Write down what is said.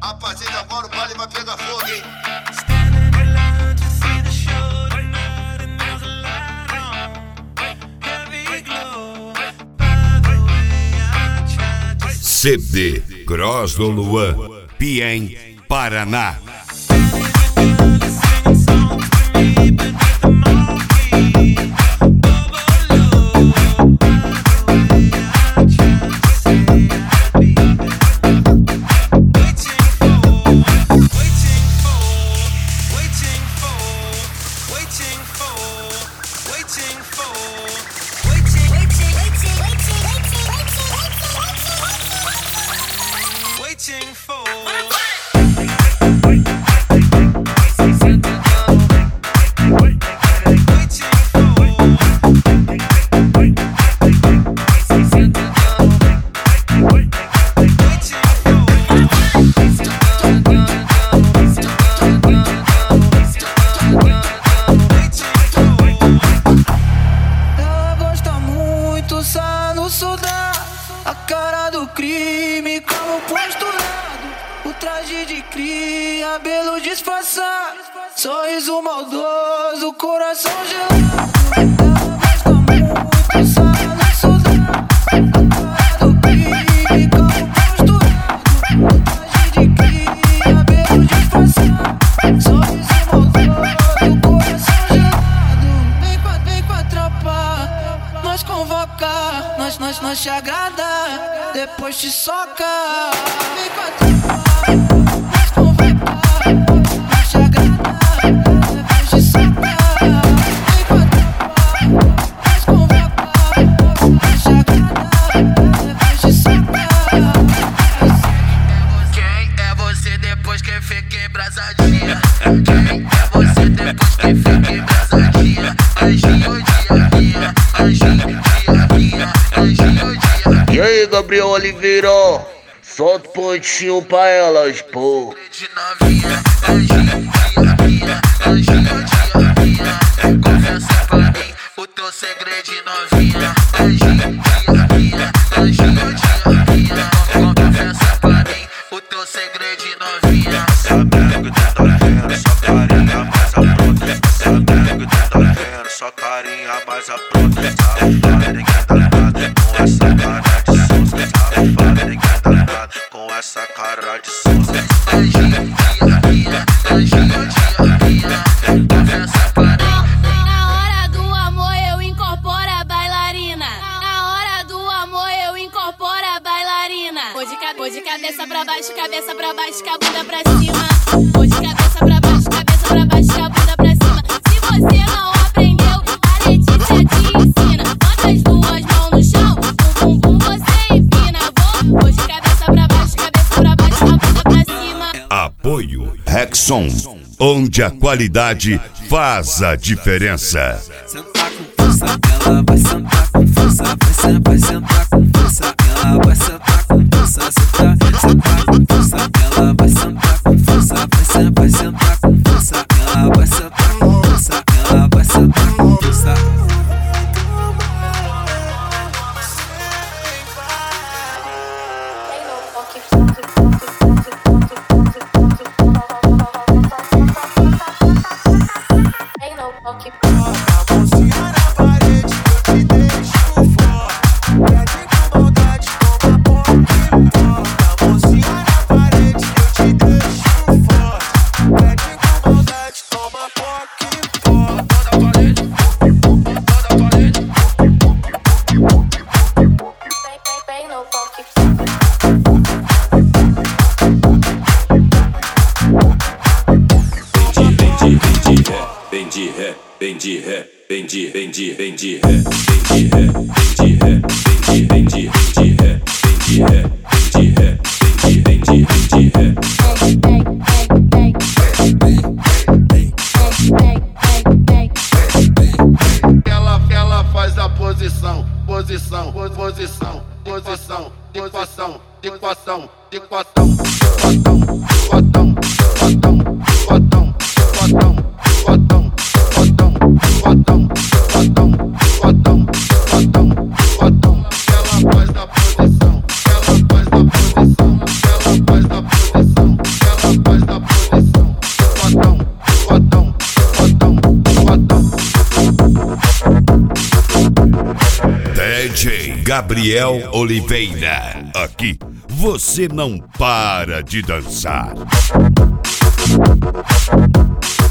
A partir de agora o baile vai pegar fogo, hein? CD Cross do Luan, Piém, Paraná. A cara do crime, como posturado, o traje de cria, cabelo disfarçado, sorriso maldoso, coração gelado. Ela gosta muito, sabe no sudado. A cara do crime, como posturado, o traje de cria, cabelo disfarçado, sorriso maldoso, coração gelado. Vem com a tropa, nós convocar. Nós te agrada, depois te soca. Vem com a tropa, nós convocar. Nós te agrada, depois te soca. Vem com a tropa, nós convocar. Nós te agrada, depois te soca. Quem é você depois que fica embrasadinha? Quem é você depois que fica embrasadinha? Anjinho dia, anjinho dia. E aí, Gabriel Oliveira, solta o pontinho pra elas, pô. De novinha, anjinho dia, confessa pra mim o teu segredo de novinha. Anjinho dia, confessa pra mim o teu segredo de novinha. Sabendo que tu tá vendo, só carinha mais apronta. Sabendo que tu tá vendo, só carinha mais apronta. Safada, ninguém tá ligado com essa cara de sonsa. Safada, ninguém tá ligado com essa cara de sonsa. Anjinho dia, confessa pra mim. Na hora do amor eu incorporo a bailarina. Na hora do amor eu incorporo a bailarina. Vou de cabeça pra baixo, com a bunda pra cima. Vou de cabeça pra baixo, com a bunda pra cima. Se você não aprendeu, a Letícia te ensina. Bota as duas mãos no chão, no bumbum você empina. Vou de cabeça pra baixo, com a bunda pra cima. Apoio Rexon, onde a qualidade faz a diferença. Sentar com força, ela vai sentar com força, vai sentar com força, ela vai sentar com força, sentar com força, ela vai sentar com força, vai sentar com força, ela vai sentar com força, ela vai sentar com força. Ela faz a posição, equação. Ela faz a posição. DJ Gabriel Oliveira. Aqui você não para de dançar.